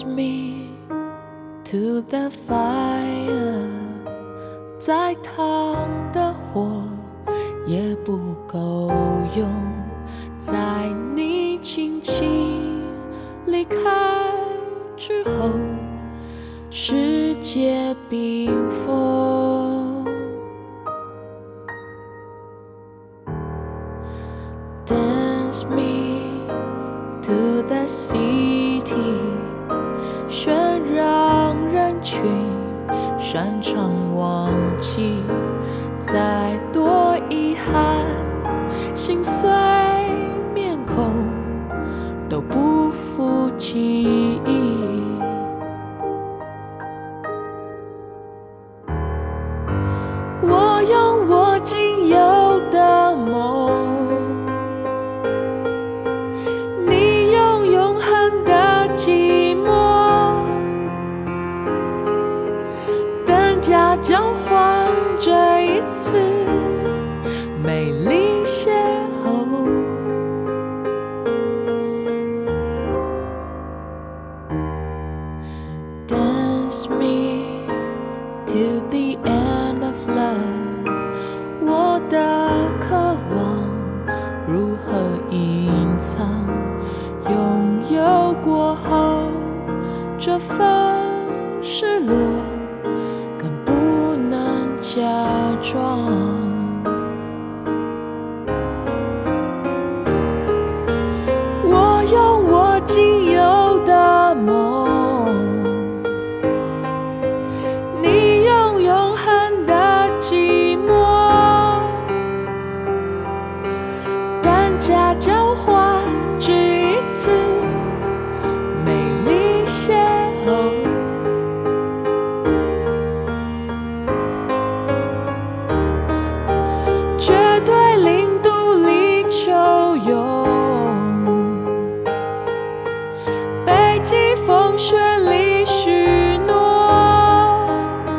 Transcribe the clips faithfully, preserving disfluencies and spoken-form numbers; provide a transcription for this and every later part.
me to the fire， 再烫的火也不够用，在你轻轻离开之后，世界冰封。Dance me to the city， 喧嚷人群，擅长忘记，再多遗憾，心碎面孔都不复记忆。我用我仅有的梦，你用永恒的寂寞，等价交换这一次美丽邂逅。Dance me to the end of love， 我的渴望如何隐藏？拥有过后，这份失落更不能假装。我用我仅有的梦，你用永恒的寂寞，等价交换只一次美丽邂逅。绝对零度立秋泳，北极风雪里许诺，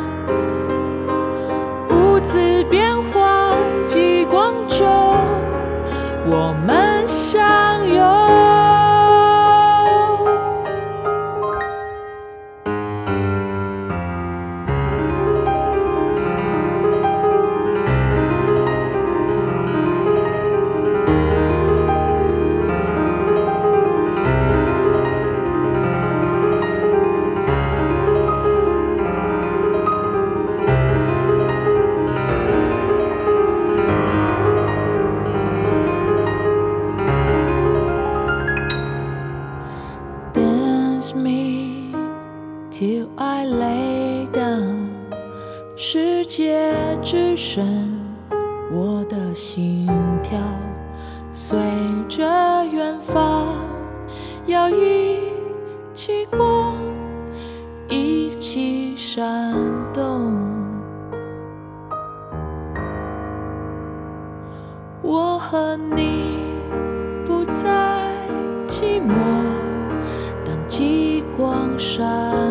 无字变换极光中我们相拥。Dance me till I lay down， 世界只剩我的心跳，随着远方摇曳起光，一起闪动。我和你不再寂寞，当极光闪